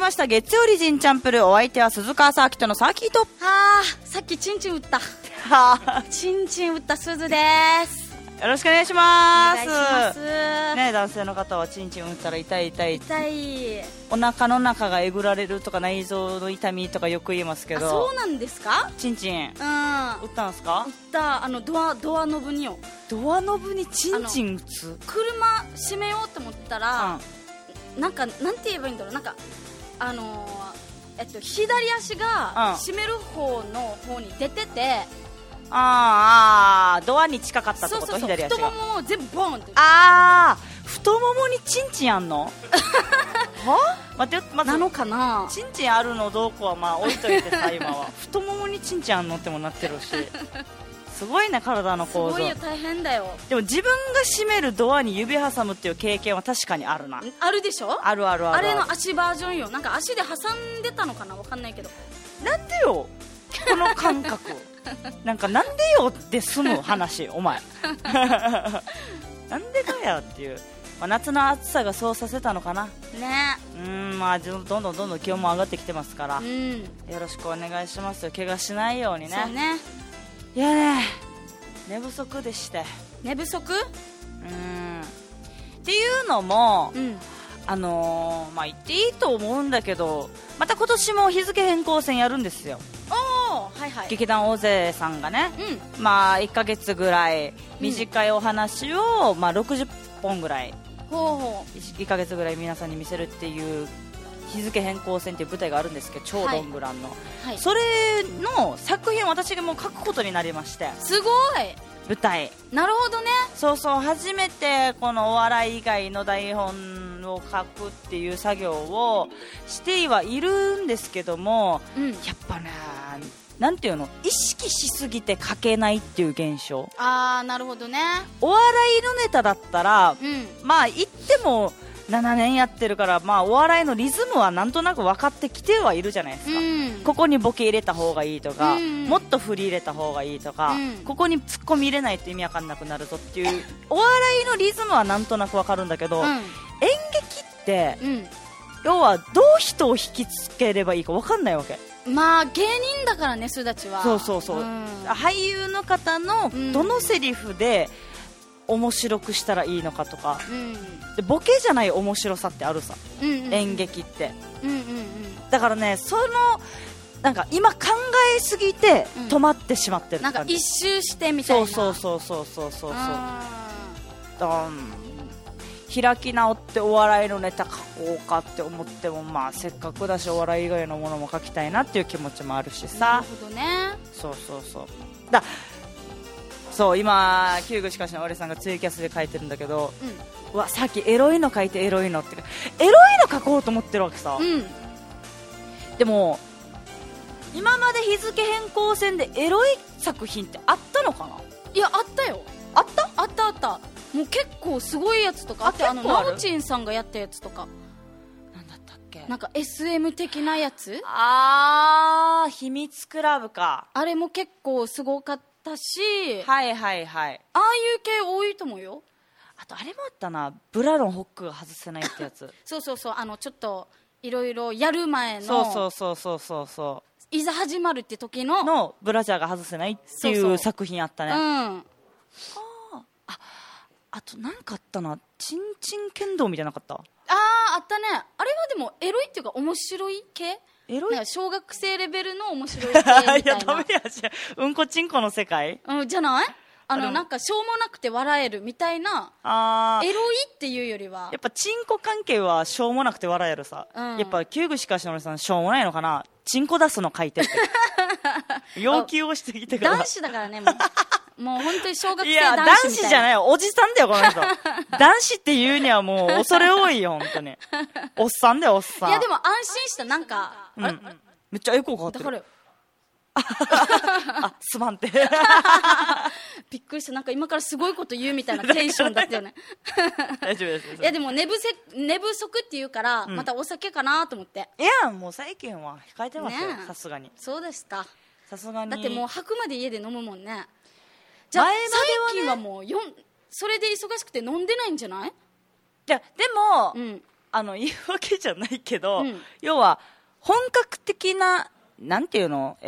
ました月曜日陣チャンプル、お相手は鈴川サーキットのサーキット。 さっきチンチン打ったはチンチン打った鈴です。 よろしくお願いします。 お願いしますね、男性の方はチンチン打ったら痛い痛い、 痛い。 お腹の中がえぐられるとか内臓の痛みとかよく言いますけど、 そうなんですか。 チンチン打ったんすか。 ったドアノブによ。 ドアノブにチンチン打つ。 車閉めようと思ったら、なんて言えばいいんだろう、なんか左足が閉める方の方に出てて、 ドアに近かったってこと。 そう左足が太ももを全部ボンって。 太ももにチンチンあんのは待って、まずなのかな。 チンチンあるのどうこはまあ置いといてさ、今は太ももにチンチンあんのってもなってるし、すごいね、体の構造。 すごいよ、大変だよ。 でも自分が閉めるドアに指挟むっていう経験は確かにあるな。 あるでしょ。 あるあるある。 あれの足バージョンよ。なんか足で挟んでたのかな、わかんないけど。 なんでよこの感覚なんかなんでよって済む話お前なんでだよっていう、夏の暑さがそうさせたのかなね。 まあどんどん気温も上がってきてますから、 よろしくお願いしますよ。怪我しないようにね。 そうね。 いやね、寝不足でして。 寝不足。 っていうのも、まあ言っていいと思うんだけど、また今年も日付変更線やるんですよ。 はいはい。 劇団大勢さんがね、まあ1ヶ月ぐらい短いお話を、まあ60本ぐらい、1ヶ月ぐらい皆さんに見せるっていう日付変更線っていう舞台があるんですけど、超ロングランの、それの作品を私がもう書くことになりまして。 すごい。 舞台。 なるほどね。 そうそう、初めてこのお笑い以外の台本を書くっていう作業をしてはいるんですけども、やっぱね、なんていうの、意識しすぎて書けないっていう現象。 なるほどね。 お笑いのネタだったら、まあ言っても7年やってるから、まあお笑いのリズムはなんとなく分かってきてはいるじゃないですか。ここにボケ入れた方がいいとか、もっと振り入れた方がいいとか、ここにツッコミ入れないと意味わかんなくなるぞっていうお笑いのリズムはなんとなく分かるんだけど、演劇って、要はどう人を引きつければいいか分かんないわけ。 まあ芸人だからね、すだちは。 そうそうそう、俳優の方のどのセリフで面白くしたらいいのかとか、でボケじゃない面白さってあるさ、演劇って、だからね、なんか今考えすぎて止まってしまってる、 なんか一周してみたいな。 そう開き直ってお笑いのネタ書こうかって思っても、まあせっかくだしお笑い以外のものも書きたいなっていう気持ちもあるしさ。 なるほどね。 そう今旧具しかしの俺さんがツイキャスで書いてるんだけど、さっきエロいの書いてエロいのってエロいの書こうと思ってるわけさ、でも今まで日付変更線でエロい作品ってあったのかな。 いや、あったよ。あったもう結構すごいやつとかあって、ナオチンさんがやったやつとか。 なんだったっけ。 なんか SM 的なやつ。 秘密クラブか。 あれも結構すごかったし、 ああいう系多いと思うよ。 あとあれもあったな、ブラのホックが外せないってやつそうちょっといろいろやる前の、 そういざ始まるって時のブラジャーが外せないっていう作品あったね。あとなんかあったな、チンチン剣道みたいなかった。 あったね。あれはでもエロいっていうか面白い系、エロい、小学生レベルの面白い系みたいな。 いやダメやし、うんこちんこの世界、 じゃない。なんかしょうもなくて笑えるみたいな。エロいっていうよりはやっぱチンコ関係はしょうもなくて笑えるさ、やっぱ旧具しかしのりさんしょうもないのかな、チンコ出すの書いてって要求をしてきてから。 男子だからね、もう本当に小学生男子みたいな。いや男子じゃない、おじさんだよこの人男子って言うにはもう恐れ多いよ本当に。おっさんだよおっさん。 いやでも安心した。なんか、 めっちゃエコーかかってる。だからすまんってびっくりした。なんか今からすごいこと言うみたいなテンションだったよね大丈夫です。 いやでも寝不足って言うから、またお酒かなと思って。 いやもう最近は控えてますよ、さすがに。 そうですか。 さすがに。 だってもう吐くまで家で飲むもんね。じゃあ最近はもうそれで忙しくて飲んでないんじゃない？ いやでも、 言うわけじゃないけど、要は本格的ななんていうの、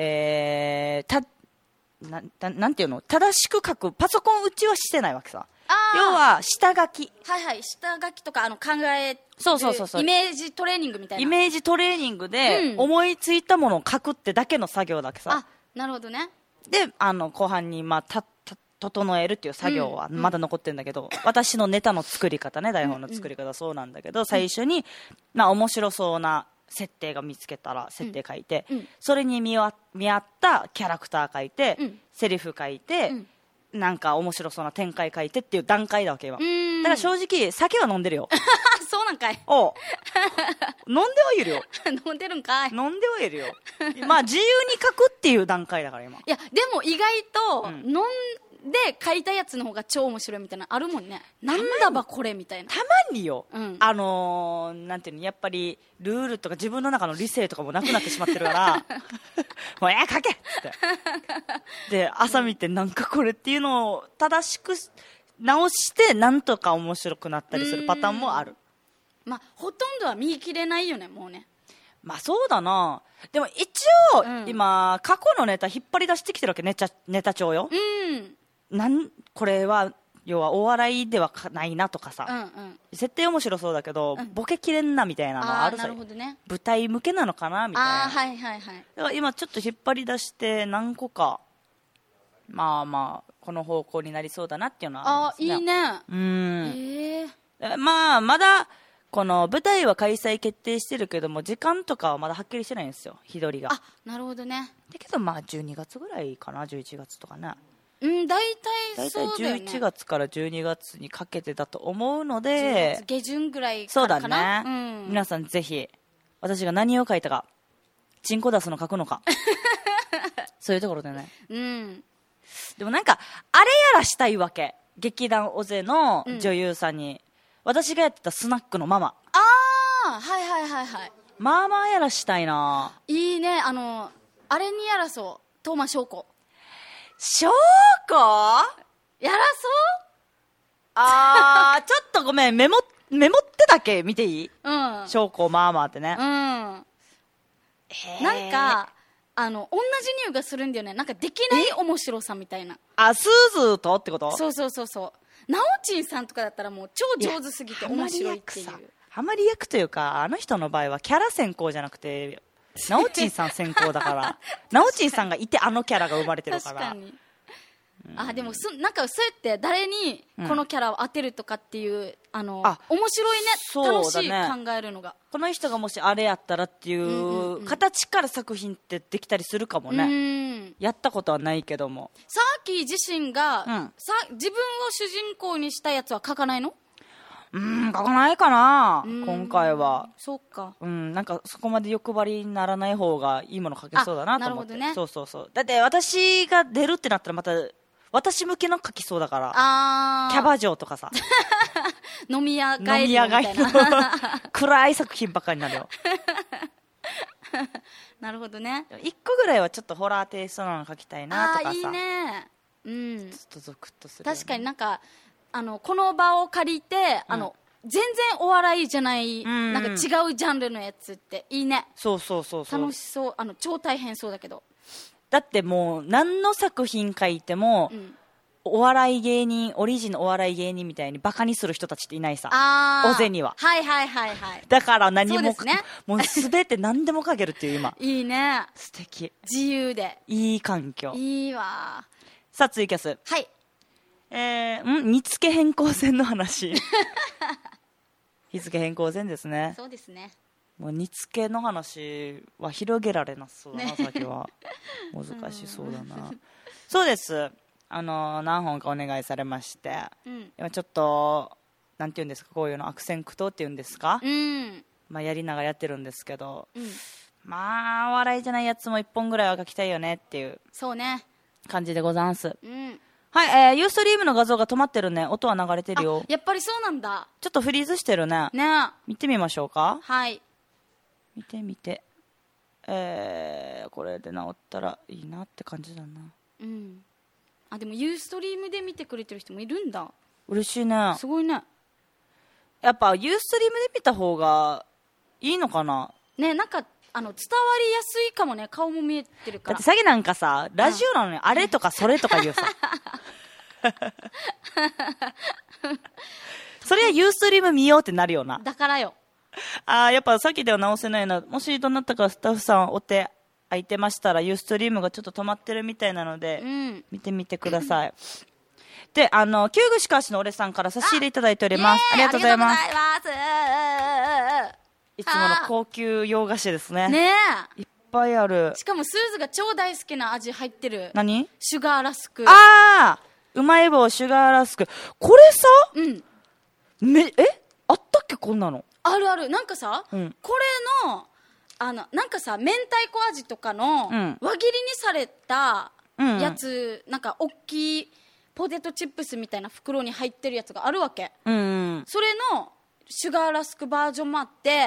なんていうの、正しく書くパソコン打ちはしてないわけさ。要は下書き、 はいはい、下書きとか考える、 そうイメージトレーニングみたいな、 イメージトレーニングで思いついたものを書くってだけの作業だけさ。 なるほどね。 で後半に整えるっていう作業はまだ残ってるんだけど、私のネタの作り方ね、台本の作り方はそうなんだけど、最初に面白そうな設定が見つけたら設定書いて、それに見合ったキャラクター書いて、セリフ書いて、なんか面白そうな展開書いてっていう段階だわけ今。だから正直酒は飲んでるよ。 そうなんかい。 飲んではいるよ。 飲んでるんかい。 飲んではいるよ。まあ自由に書くっていう段階だから今。 いやでも意外と飲んで書いたやつの方が超面白いみたいなのあるもんね。なんだばこれみたいな。 たまによ、なんていうの、やっぱりルールとか自分の中の理性とかもなくなってしまってるからもう書けっつってで朝見てなんかこれっていうのを正しく直してなんとか面白くなったりするパターンもある。 まあほとんどは見切れないよねもうね。 まあそうだな。でも一応、今過去のネタ引っ張り出してきてるわけ。ネタ帳よ。これは要はお笑いではないなとかさ、設定面白そうだけど、ボケきれんなみたいなのがあるさ。 なるほどね。 舞台向けなのかなみたいな。 はいはいはい。 だから今ちょっと引っ張り出して何個かまあこの方向になりそうだなっていうのはありますね。 いいね。 まあまだこの舞台は開催決定してるけども時間とかはまだはっきりしてないんですよ、日取りが。 なるほどね。 だけどまあ12月ぐらいかな、11月とかね。 大体そうだよね。 11月から12月にかけてだと思うので、 10月下旬ぐらいそうからかな。 だね、皆さんぜひ私が何を書いたか、チンコ出すの書くのかそういうところでね。でもなんかあれやらしたいわけ、劇団オゼの女優さんに、私がやってたスナックのママ。 はいはいはいはい。 まあまあやらしたいな。 いいね。あれにやらそう、東間翔子。 翔子やらそうちょっとごめん、メモってだけ見ていい？翔子まあまあってね。 なんか同じ匂いがするんだよね。なんかできない面白さみたいな。 スーズーとってこと？ そうなおちんさんとかだったらもう超上手すぎて面白いっていう。 ハマり役というか、あの人の場合はキャラ先行じゃなくてなおちんさん先行だからなおちんさんがいてあのキャラが生まれてるから。 確かに。でもなんかそうやって誰にこのキャラを当てるとかっていう、面白いね。楽しい、考えるのが。 この人がもしあれやったらっていう形から作品ってできたりするかもね。やったことはないけども。 サーキー自身が、自分を主人公にしたやつは書かないの？ 書かないかな今回は。 そうか。 なんかそこまで欲張りにならない方がいいもの書けそうだなと思って。 なるほどね。 そうだって私が出るってなったらまた私向けの書きそうだから。キャバ嬢とかさ飲み屋帰りの暗い作品ばっかりになるよなるほどね。 1個ぐらいはちょっとホラーテイストなの書きたいなとかさ。 いいね。 ちょっとゾクッとする、 確かになんかこの場を借りて全然お笑いじゃない、なんか違うジャンルのやつっていいね。 そう楽しそう。超大変そうだけど。 だってもう何の作品書いても、お笑い芸人、オリジンのお笑い芸人みたいにバカにする人たちっていないさ、大勢には。 はいだから何も、 ね、 もう全て何でも書けるっていう今いいね。 素敵。 自由でいい環境。 いいわ。 さあツイキャス。 はい。 煮付け変更線の話日付変更線ですね。 そうですね。 もう煮付けの話は広げられなそうだな、先は難しそうだなそうです。何本かお願いされまして、今ちょっとなんていうんですか、こういうの悪戦苦闘っていうんですか、やりながらやってるんですけど、お笑いじゃないやつも1本ぐらいは書きたいよねっていう感じでござんす。はい、ユーストリームの画像が止まってるね。音は流れてるよ。 やっぱりそうなんだ。 ちょっとフリーズしてるね。見てみましょうか。 はい。 見て。これで直ったらいいなって感じだな。 でもユーストリームで見てくれてる人もいるんだ。 嬉しいね。 すごいね。 やっぱユーストリームで見た方がいいのかなね。なんか伝わりやすいかもね。顔も見えてるから。 だってさっきなんかさラジオなのにあれとかそれとか言うさそれはユーストリーム見ようってなるよな。 だからよ。 やっぱさっきでは直せないな。もしどなたかスタッフさんお手空いてましたらユーストリームがちょっと止まってるみたいなので、見てみてください。で、旧具しかしの俺さんから差し入れいただいております。ありがとうございます。いつもの高級洋菓子ですね。 ねえ。いっぱいある。 しかもスーズが超大好きな味入ってる。 何？ シュガーラスク。 うまい棒シュガーラスク。これさ、あったっけこんなの。 あるある。なんかさ、これの、なんかさ、明太子味とかの、輪切りにされたやつ、なんか大きいポテトチップスみたいな袋に入ってるやつがあるわけ。それのシュガーラスクバージョンもあって、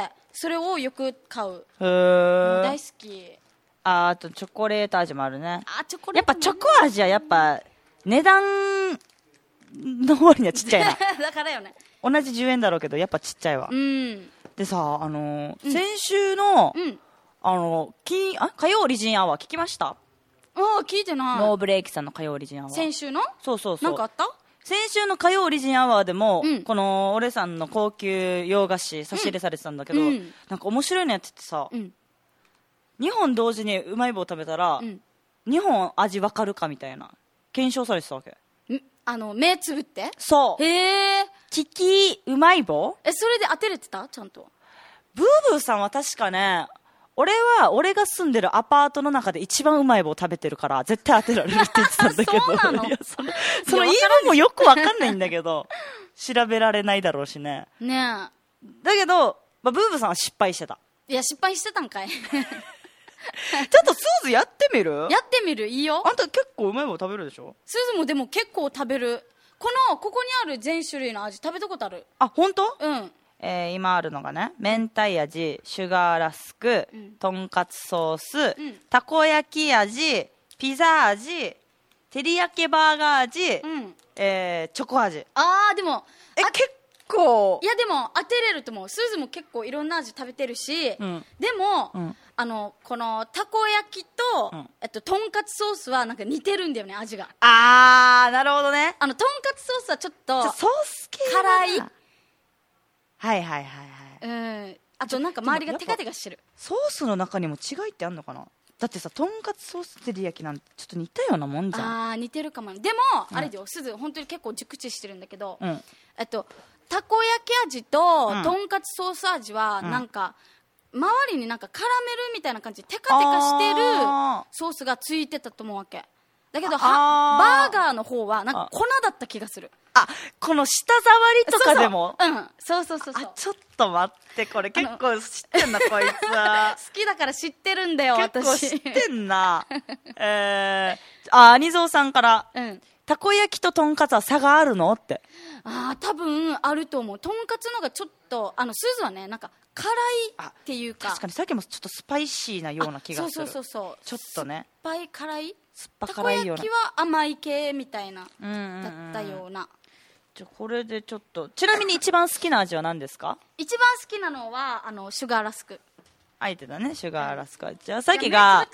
それをよく買う。大好き。 あとチョコレート味もあるね。 チョコレート。 やっぱチョコ味はやっぱ値段の割にはちっちゃいな。 だからよね。 同じ10円だろうけどやっぱちっちゃいわ。でさ、先週の、火曜リジンアワー聞きました？ 聞いてない。 ノーブレーキさんの火曜リジンアワー。 先週の？ そう。 なんかあった？ 先週の火曜リジンアワーでも、この俺さんの高級洋菓子差し入れされてたんだけど、なんか面白いのやっててさ、2本同時にうまい棒食べたら、2本味わかるかみたいな検証されてたわけ。 目つぶって？ そう。 へえ。 利きうまい棒？ それで当てれてた？ちゃんと。 ブーブーさんは確かね、俺が住んでるアパートの中で一番うまい棒食べてるから絶対当てられるって言ってたんだけどそうなの？ いやその言い分もよくわかんないんだけど調べられないだろうしね。 ねえ。 だけど、ブーブーさんは失敗してた。 いや失敗してたんかい。ちょっとスーズやってみる？ やってみる？いいよ。 あんた結構うまい棒食べるでしょ？ スーズもでも結構食べる。ここにある全種類の味食べたことある。 本当？ うん。 今あるのがね、明太味、シュガーラスク、とんかつソース、たこ焼き味、ピザ味、照り焼きバーガー味、チョコ味。 でも結構。 いやでも当てれると思う。スーズも結構いろんな味食べてるし、でも、このたこ焼きと、とんかつソースはなんか似てるんだよね、味が。 なるほどね。 とんかつソースはちょっとソース系辛い。 はい。 あとなんか周りがテカテカしてる。 ソースの中にも違いってあんのかな？だってさ、とんかつソース照り焼きなんてちょっと似たようなもんじゃん。 似てるかも。でも、あれだよ、すず本当に結構熟知してるんだけど、たこ焼き味ととんかつソース味はなんか、周りになんかカラメルみたいな感じでテカテカしてるソースがついてたと思うわけだけど、バーガーの方はなんか粉だった気がする。 この舌触りとかでも。 そうちょっと待って、これ結構知ってんなこいつは。 好きだから知ってるんだよ。 結構知ってんな。兄蔵さんから、たこ焼きととんかつは差があるのって。 多分あると思う。とんかつのがちょっとスーズはね、なんか辛いっていうか。 確かにさっきもちょっっとスパイシーなような気がする。 そう。 ちょっとね。 酸っぱい辛い。 酸っぱ辛いような。 たこ焼きは甘い系みたいなだったような。 これでちょっと、ちなみに一番好きな味は何ですか？ 一番好きなのはシュガーラスク。 相手だね、シュガーラスク。じゃあさっきが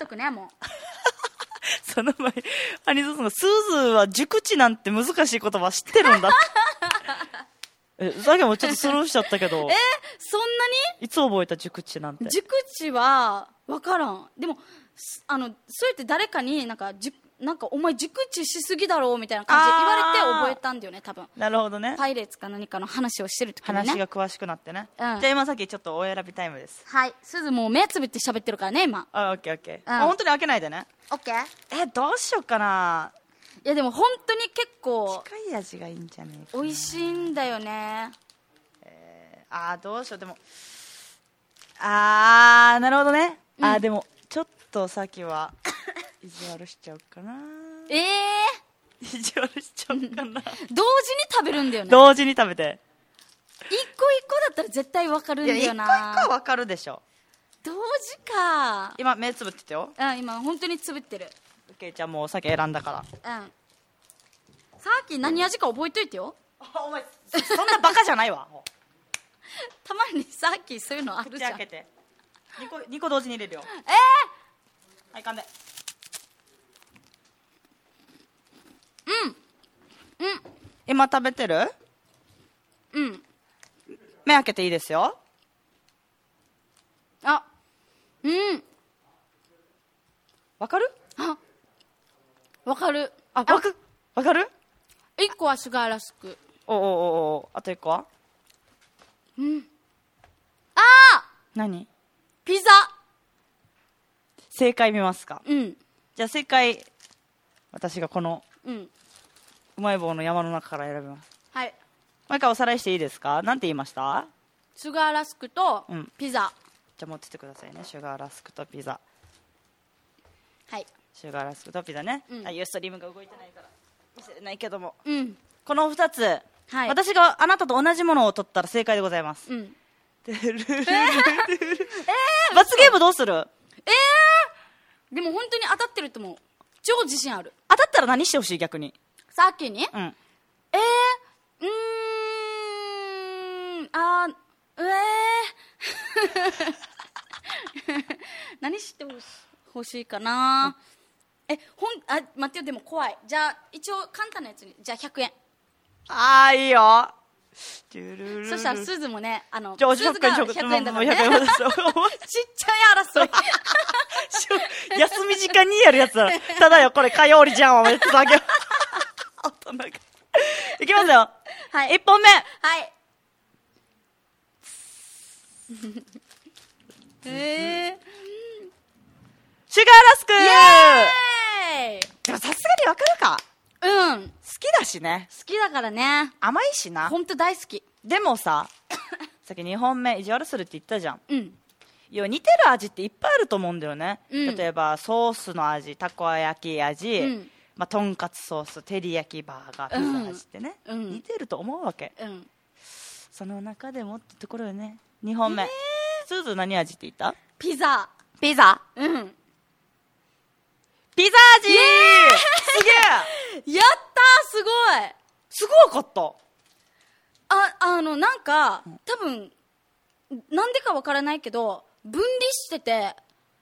その前兄蔵さんがスーズは熟知なんて難しい言葉知ってるんださっきもちょっとスルーしちゃったけどそんなにいつ覚えた熟知なんて。 熟知は分からん。でもそうやって誰かになんかお前熟知しすぎだろうみたいな感じで言われて覚えたんだよね、多分。 なるほどね。 パイレーツか何かの話をしてる時にね、 話が詳しくなってね、じゃあ今さっきちょっとお選びタイムです。 はい。すずもう目つぶって喋ってるからね今。 オッケー、本当に開けないでね。 オッケー。 どうしようかな。 いやでも本当に結構近い味がいいんじゃねえかな。美味しいんだよね。 どうしよう。でもなるほどね。でもちょっとさっきは意地悪しちゃうかな。意地悪しちゃうかな。 同時に食べるんだよね。 同時に食べて一個一個だったら絶対分かるんだよな。 一個一個は分かるでしょ。 同時か。 今目つぶっててよ。 今本当につぶってる。 オッケー、じゃあもうさっき選んだから。 さっき何味か覚えといてよ。 お前そんなバカじゃないわたまにさっきそういうのあるじゃん。 口開けて2個同時に入れるよ。はい、噛んで。今食べてる？目開けていいですよ。わかる？ わかる。 わかる 1個はシュガーラスク。 あと1個は？何？ ピザ。 正解見ますか？ じゃあ正解、私がこのうまい棒の山の中から選びます。 はい。 もう一回おさらいしていいですか？なんて言いました？ シュガーラスクとピザ。 じゃあ持っててくださいね。シュガーラスクとピザ。 はい。 シュガーラスクとピザね。ユーストリームが動いてないから見せれないけども、この2つ、私があなたと同じものを取ったら正解でございます。罰ゲームどうする？ でも本当に当たってると思う。超自信ある。 当たったら何してほしい？逆にさっきに何してほしいかな。待ってよ、でも怖い。じゃあ一応簡単なやつに、じゃあ100円。 いいよ。 そしたらすずもね、 じゃあすずが100円だからね。ちっちゃい争い。 休み時間にやるやつだ。ただよ、これ火曜日じゃん。おめでとうあげよう。大人が。いきますよ。 はい。 1本目。 はい。 シュガーラスク。 イエーイ。 でもさすがにわかるか？好きだしね。 好きだからね。 甘いしな。 ほんと大好き。 でもさっき2本目意地悪するって言ったじゃん。いや、似てる味っていっぱいあると思うんだよね。例えばソースの味、たこ焼き味、とんかつソース、照り焼きバーガー、ピザ味ってね、似てると思うわけ。その中でもってところよね。2本目、すず何味って言った？ ピザ。 ピザ？ピザ味。すげえ。やったー、すごい。 すごかった。 なんか多分なんでかわからないけど分離してて、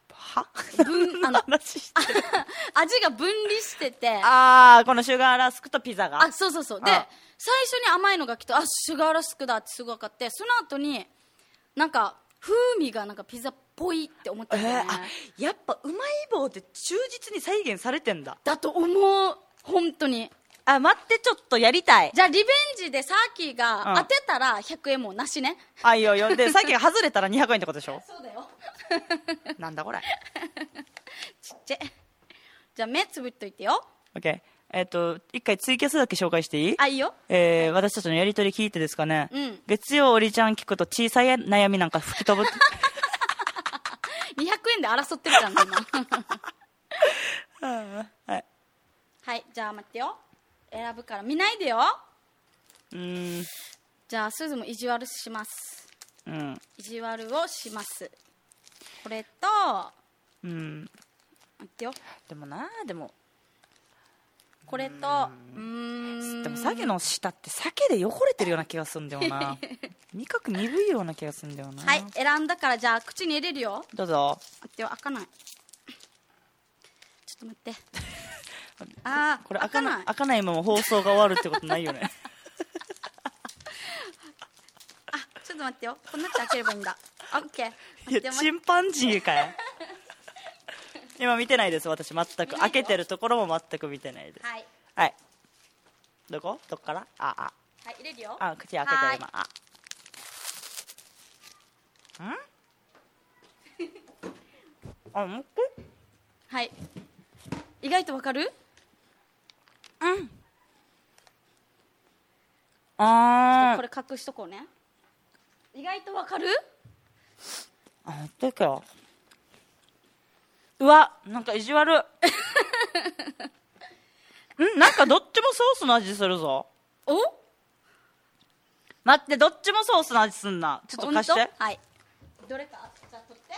味が分離してて、 このシュガーラスクとピザが、 そうで最初に甘いのが来て、シュガーラスクだってすごかって、その後になんか風味がなんかピザっぽいって思ったんだよね。 やっぱうまい棒って忠実に再現されてんだ。 だと思う。本当に。 待って、ちょっとやりたい。 じゃあリベンジでサーキーが当てたら100円もなしね。 いいよよ。でサーキーが外れたら200円ってことでしょ。 そうだよ。 なんだこれ。 ちっちゃい。じゃあ目つぶっといてよ。 オッケー。一回ツイキャスだけ紹介していい？ いいよ。 私たちのやりとり聞いてですかね。月曜おりちゃん聞くと小さい悩みなんか吹き飛ぶ。 200円で争ってるじゃん今。はい、じゃあ待ってよ。選ぶから見ないでよ。じゃあすずも意地悪します。意地悪をします。これと待ってよ。 でもこれとでも鮭の下って鮭で汚れてるような気がするんだよな。味覚鈍いような気がするんだよな。 はい、選んだからじゃあ口に入れるよ。 どうぞ。 待ってよ、開かない。ちょっと待って。 これ開かないまま放送が終わるってことないよね。 ちょっと待ってよ。こんなって開ければいいんだ。オッケー。 いや、チンパンジーかよ。今見てないです、私全く。開けてるところも全く見てないです。はい。どっから？ はい、入れるよ。 口開けた今。もうはい。意外とわかる？これ隠しとこうね。意外とわかる？ 待ってよ。うわ、なんか意地悪。なんかどっちもソースの味するぞ。待って、どっちもソースの味すんな。ちょっと貸して。 はい。どれか？じゃあ取って。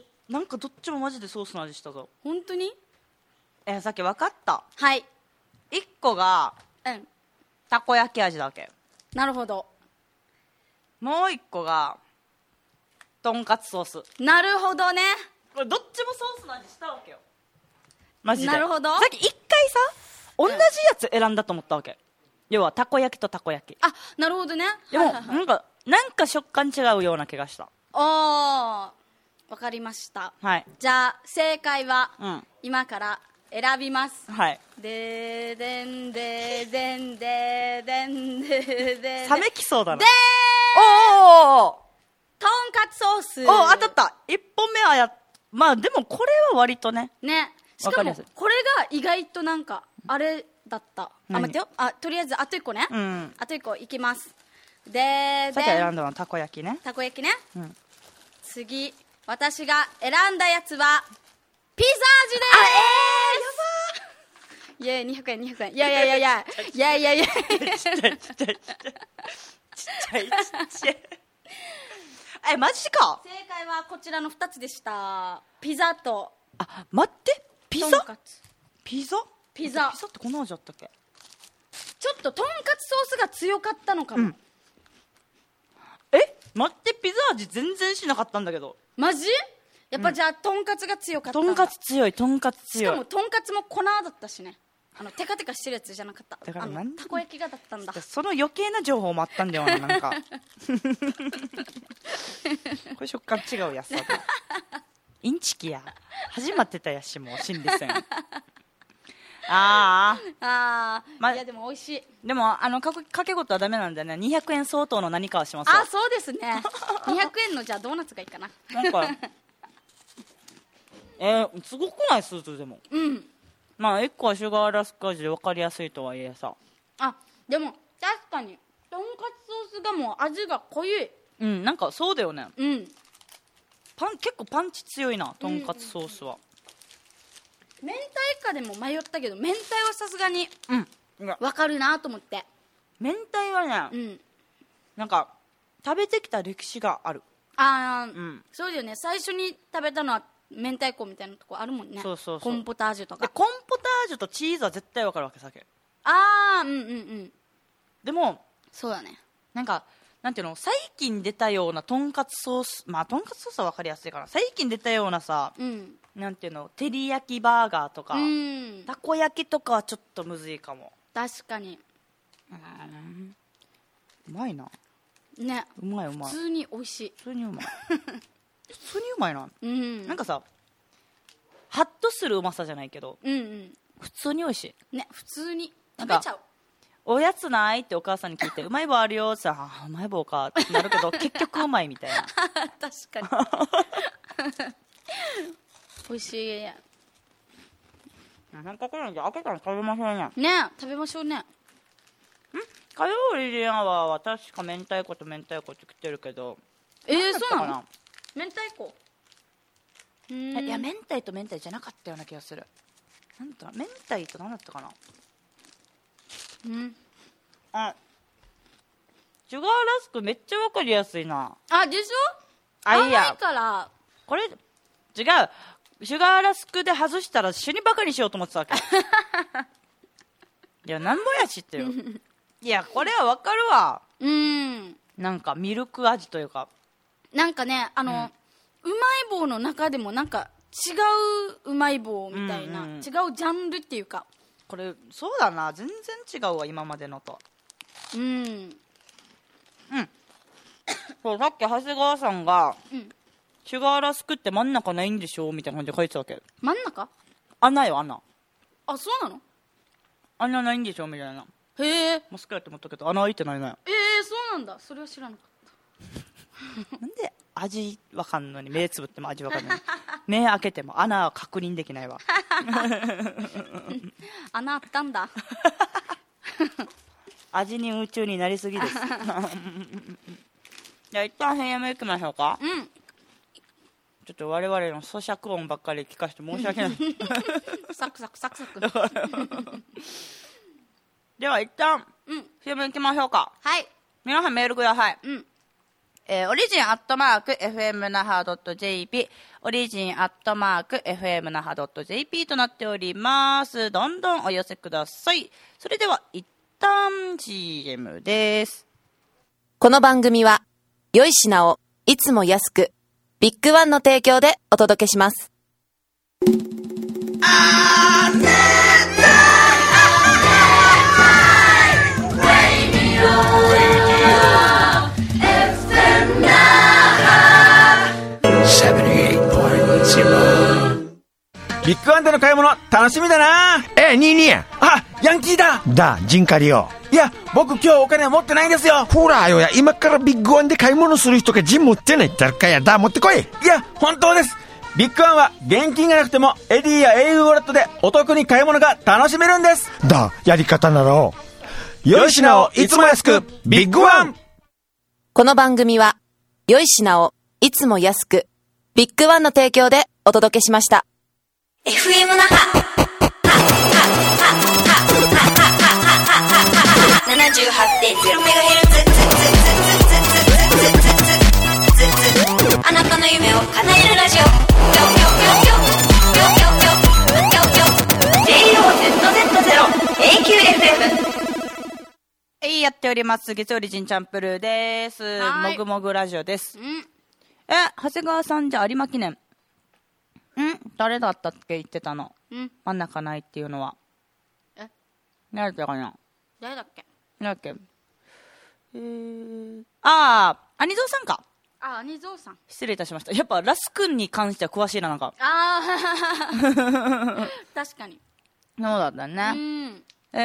なんかどっちもマジでソースの味したぞ。 本当に？ さっき分かった。 はい。 1個がたこ焼き味だけ。 なるほど。 もう一個がとんかつソース。 なるほどね。 これどっちもソースの味したわけよ、マジで。 なるほど。 さっき一回さ同じやつ選んだと思ったわけ、要はたこ焼きとたこ焼き。 あ、なるほどね。 でもなんか食感違うような気がした。 おー、わかりました。 はい。 じゃあ正解は、今から選びます。 はい。 でーでんでーでんでーでんでーでー冷めきそうだな。 でおー、 とんかつソース。 当たった。1本目はまあでもこれは割とね。 しかもこれが意外となんかあれだった。待ってよ。とりあえずあと1個ね。あと1個いきます。でさっき選んだのはたこ焼きね。 たこ焼きね。次私が選んだやつはピザ味です。イエーイ、200円200円。いやいやいやいやいやいやいやちっちゃいちっちゃいちっちゃいちっちゃいマジか。正解はこちらの2つでした。ピザと、 待って、ピザってこの味だったっけ。 ちょっととんかつソースが強かったのかも。 待って、ピザ味全然しなかったんだけど。 マジ？やっぱじゃあとんかつが強かったんだ。 とんかつ強い。しかもとんかつも粉だったしね。テカテカしてるやつじゃなかった。 だからたこ焼きがだったんだ。 その余計な情報もあったんだよな、なんかこれ食感違うやつだインチキや始まってたやし、もう心理戦いやでも美味しい。 でもかけ事はダメなんでね、200円相当の何かはしますよ。 そうですね200円のじゃあドーナツがいいかな。 なんかすごくないスーツでも。まあ1個はシュガーラスク味で分かりやすいとはいえさ。 でも確かにとんかつソースがもう味が濃い。 なんかそうだよね。結構パンチ強いな、とんかつソースは。 明太かでも迷ったけど、明太はさすがに分かるなと思って。 明太はね、なんか食べてきた歴史がある。 そうだよね。最初に食べたのは明太子みたいなとこあるもんね。 そうコンポタージュとか。 コンポタージュとチーズは絶対分かるわけさけ。でもそうだね。 なんかなんていうの、最近出たようなとんかつソース、とんかつソースは分かりやすいかな。最近出たようなさ、なんていうの、照り焼きバーガーとかたこ焼きとかはちょっとむずいかも。 確かに。 うまいなね。 うまい普通に美味しい。 普通にうまい普通にうまいな。なんかさ、ハッとするうまさじゃないけど、普通に美味しいね。普通に食べちゃう。 おやつないってお母さんに聞いてうまい棒あるよって言ったら、うまい棒かってなるけど結局うまいみたいな確かに美味しい。 なんかこれ開けたら食べましょうね。 食べましょうね。 火曜日リアは確か明太子と明太子って来てるけど、 そうなの？明太子？ いや、明太と明太じゃなかったような気がする。なんだ明太と何だったかな。シュガーラスクめっちゃ分かりやすいな。 でしょ。甘いからこれ違う。シュガーラスクで外したら死にバカにしようと思ってたわけいや、なんぼやしってよいや、これは分かるわ。なんかミルク味というか、なんかね、 うまい棒の中でもなんか違ううまい棒みたいな、違うジャンルっていうか、 これそうだな、全然違うわ今までのと。そう、さっき長谷川さんが、シュガーラスクって真ん中ないんでしょみたいな感じで書いてたわけ。 真ん中？ 穴よ、穴。 そうなの？ 穴ないんでしょみたいな。 へえ。 マスクやって思ったけど穴開いてないな。 そうなんだ。それは知らなかったなんで味わかんのに目つぶっても味わかんない目開けても穴は確認できないわ穴あったんだ味に夢中になりすぎですじゃあ一旦閉めいきましょうか。ちょっと我々の咀嚼音ばっかり聞かせて申し訳ないサクサクサクサクでは一旦 CM いきましょうか。皆さんメールください。オリジン@FM 那覇 .jp オリジン@FM 那覇 .jp となっております。どんどんお寄せください。それでは一旦 CM です。 この番組は良い品をいつも安く、ビッグワンの提供でお届けします。 ビッグワンでの買い物楽しみだな。 ニーニー。 あ、ヤンキーだ。 ジンカリよ。 いや、僕今日お金持ってないんですよ。 ほらよや、今からビッグワンで買い物する人がジン持ってないってあるかや。持ってこい。 いや、本当です。ビッグワンは現金がなくてもエディや au ウォレットでお得に買い物が楽しめるんです。 やり方なら良い品をいつも安く、ビッグワン。 この番組は、良い品をいつも安く、ビッグワンの提供でお届けしました。 FM 那覇 78.0MHz あなたの夢を叶えるラジオ JOZZ0AQFM やっております。月曜日人チャンプルーです。もぐもぐラジオです。長谷川さんじゃ有馬記念誰だったっけ言ってたの。真ん中ないっていうのは。誰だったかな。 誰だっけ。 誰だっけ。アニゾウさんか。 アニゾウさん。 失礼いたしました。やっぱラス君に関しては詳しいな、なんか。 確かに。 そうだったね。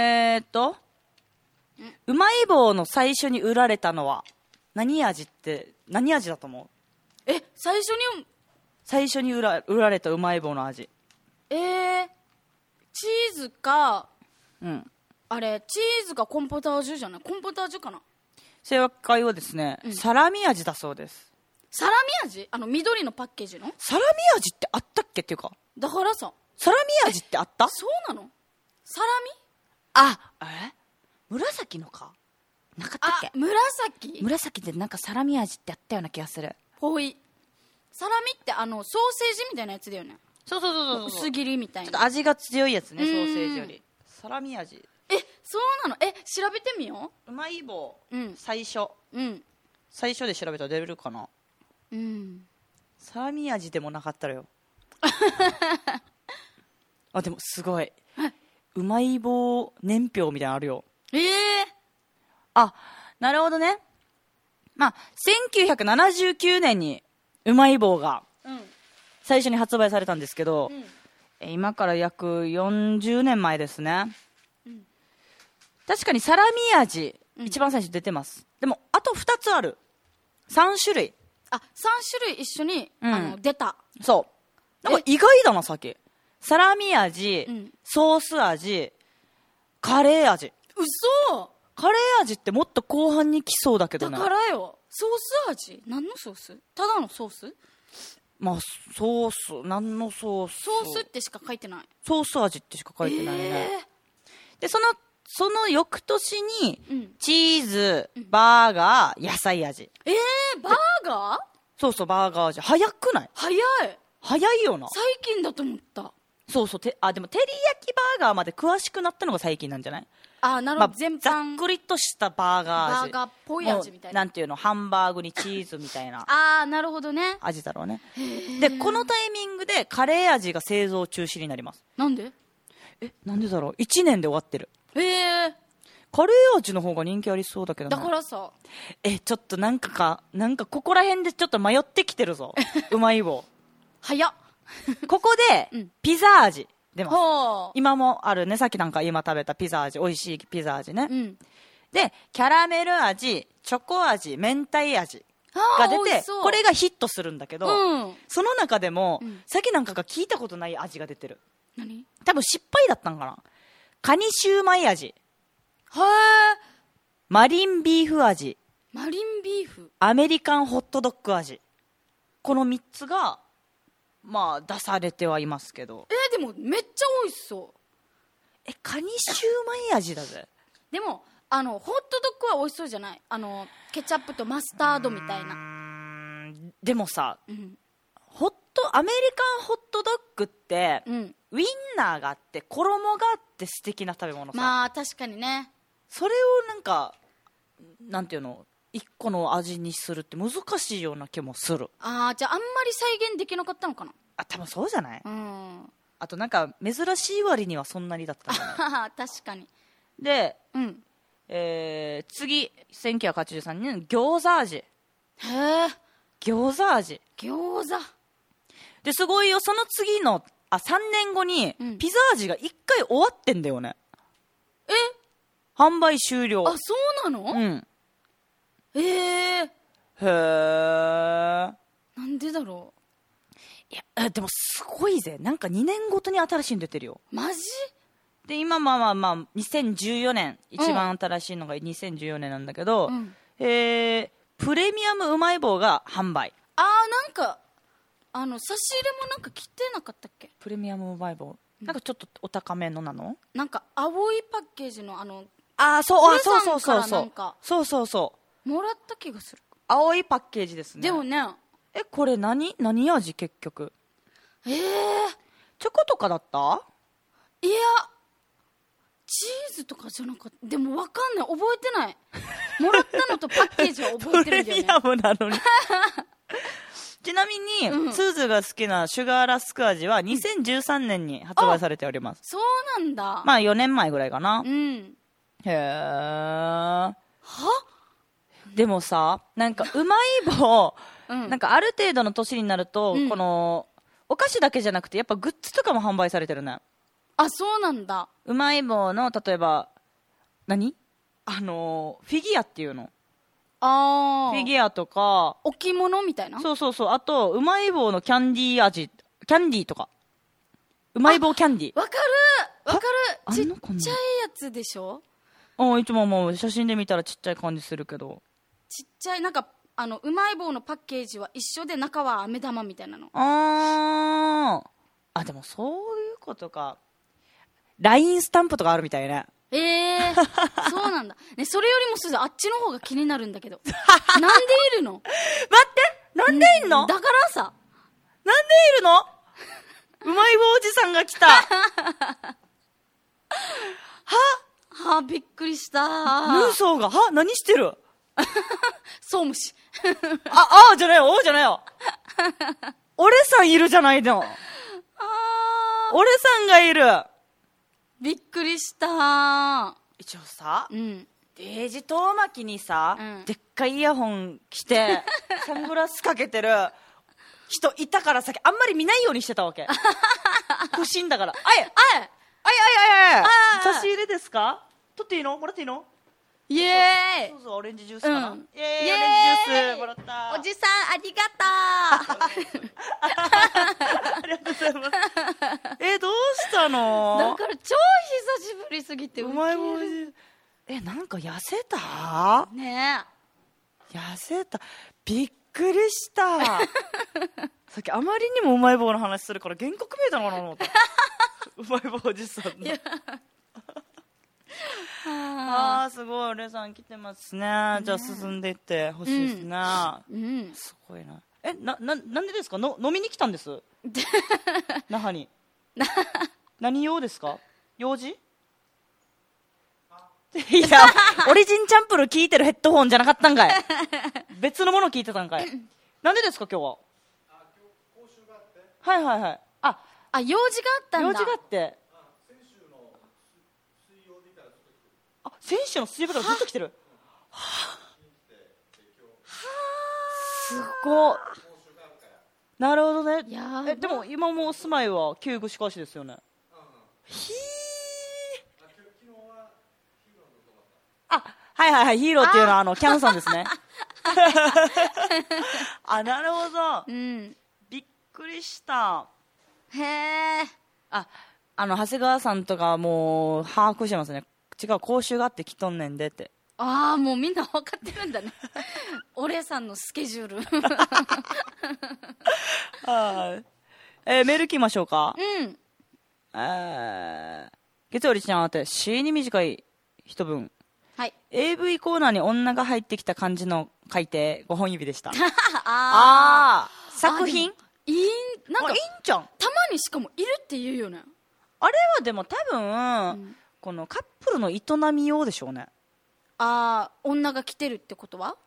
うまい棒の最初に売られたのは何味だと思う？最初に売られたうまい棒の味。 チーズか、あれ、チーズかコンポタージュじゃない？コンポタージュかな？ 正解はですね、サラミ味だそうです。 サラミ味？緑のパッケージの？ サラミ味ってあったっけっていうか。 だからさ。 サラミ味ってあった？ そうなの？サラミ？ 紫のか？なかったっけ？紫でなんかサラミ味ってあったような気がする。 ぽい。サラミってソーセージみたいなやつだよね。 そう薄切りみたいな。 ちょっと味が強いやつね、ソーセージより。サラミ味。 そうなの？調べてみよう。うまい棒、最初で調べたら出るかな。サラミ味でもなかったらよ。でもすごい。うまい棒年表みたいなのあるよ。なるほどね。1979年にうまい棒が最初に発売されたんですけど、今から約40年前ですね。確かにサラミ味、一番最初出てます。でもあと2つある。3種類。 3種類一緒に、出た。 そう。なんか意外だな、さっき。サラミ味、ソース味、カレー味。 嘘。 カレー味ってもっと後半に来そうだけどね。 だからよ。ソース味？何のソース？ただのソース？ ソース、何のソース？ ソースってしか書いてない。 ソース味ってしか書いてないね。で、その翌年に、チーズ、バーガー、野菜味。 バーガー？ そう、バーガー味。早くない？早いよな。 最近だと思った。 でも照り焼きバーガーまで詳しくなったのが最近なんじゃない？ なるほど。全般ざっくりとしたバーガー味。 バーガーっぽい味みたいな。 なんていうの、ハンバーグにチーズみたいな。 なるほどね。 味だろうね。で、このタイミングでカレー味が製造中止になります。 なんで？ なんでだろう。1年で終わってる。カレー味の方が人気ありそうだけどね。 だからさ。 ちょっとなんかここら辺でちょっと迷ってきてるぞ。うまい棒。 早っ。 ここで、ピザ味出ます。今もあるね。さっきなんか今食べたピザ味、美味しいピザ味ね。で、キャラメル味、チョコ味、明太味が出て、これがヒットするんだけど、その中でも、さっきなんかが聞いたことない味が出てる。 何？ 多分失敗だったんかな。カニシューマイ味。マリンビーフ味。アメリカンホットドッグ味。この3つが出されてはいますけど。 でもめっちゃ美味しそう。 カニシューマイ味だぜ。 でもホットドッグは美味しそうじゃない？ケチャップとマスタードみたいな。 でもさ、アメリカンホットドッグって、ウインナーがあって衣があって素敵な食べ物さ。 確かにね。 それをなんていうの、 一個の味にするって難しいような気もする。 じゃああんまり再現できなかったのかな。 多分そうじゃない？ うん。 あとなんか珍しい割にはそんなにだったんじゃない？ 確かに。 で、 うん。 次1983年餃子味。 へえ。 餃子味。 餃子。 ですごいよ、その次の3年後にピザ味が1回終わってんだよね。販売終了。 そうなの？ うん。 へえ。なんでだろう。いや、でもすごいぜ。なんか2年ごとに新しいの出てるよ。 マジ？ で、今2014年、一番新しいのが2014年なんだけど、プレミアムうまい棒が販売。 なんか、差し入れもなんか来てなかったっけ？ プレミアムうまい棒。なんかちょっとお高めのなの？ なんか青いパッケージのそうもらった気がする。 青いパッケージですね。 でもね、 これ何味結局？チョコとかだった？ いや、チーズとかじゃなかった。でも分かんない、覚えてない。もらったのとパッケージは覚えてるんだよね。 プレミアムなのに。ちなみに、スーズが好きなシュガーラスク味は2013年に発売されております。 そうなんだ。 4年前ぐらいかな。へー。でもさ、なんかうまい棒、なんかある程度の年になると、このお菓子だけじゃなくてやっぱグッズとかも販売されてるね。 そうなんだ。 うまい棒の例えばフィギュアっていうの。フィギュアとか置物みたいな。 そう。あとうまい棒のキャンディー味、キャンディーとか、うまい棒キャンディー。 わかる。ちっちゃいやつでしょ？ いつももう写真で見たらちっちゃい感じするけど、 ちっちゃい、なんかうまい棒のパッケージは一緒で中は飴玉みたいなの。 でもそういうことか。LINE スタンプとかあるみたいね。 そうなんだね。それよりもすず、あっちの方が気になるんだけど。なんでいるの？ 待って、なんでいんの？ だからさ、 なんでいるの？うまい棒おじさんが来た。 びっくりした。 ヌーソーが何してる？ そうむし。 じゃないよ、じゃないよ。俺さんいるじゃないの。俺さんがいる。 びっくりした。 一応さ、デージ遠巻きにさ、でっかいイヤホン着てサングラスかけてる人いたからさ、あんまり見ないようにしてたわけ。不審だから。差し入れですか？取っていいの？もらっていいの？ イエーイ。 そうオレンジジュースかな。オレンジジュースもらった。 おじさんありがとう。 ありがとうございます。どうしたの？ だから超久しぶりすぎてうまい棒。なんか痩せた？ ねえ。痩せた。びっくりした。さっきあまりにもうまい棒の話するから幻覚見えたのかなと思った。うまい棒おじさんの。すごい、レさん来てますね。じゃあ進んでいってほしいですね。すごいな。なんでですか？飲みに来たんです。那覇に。何用ですか？用事？いや、オリジンチャンプル聞いてるヘッドホンじゃなかったんかい。別のもの聞いてたんかい。なんでですか今日は？今日講習があって。はい。 用事があったんだ。 用事があって。先週の水曜日からずっと来てる。すごい。なるほどね。でも今もお住まいは旧串川市ですよね。はい、ヒーローっていうのはキャンさんですね。なるほど。びっくりした。 へえ。 長谷川さんとかもう把握してますね。違う、講習があって来とんねんでって。 もうみんな分かってるんだね。俺さんのスケジュール。 メール来ましょうか。月曜日ちゃんあって、死に短い一文。 はい。 AV コーナーに女が入ってきた感じの書いて5本指でした。作品？ なんかいいんじゃん。 たまにしかもいるって言うよね。 あれはでも多分、このカップルの営み用でしょうね。 女が来てるってことは？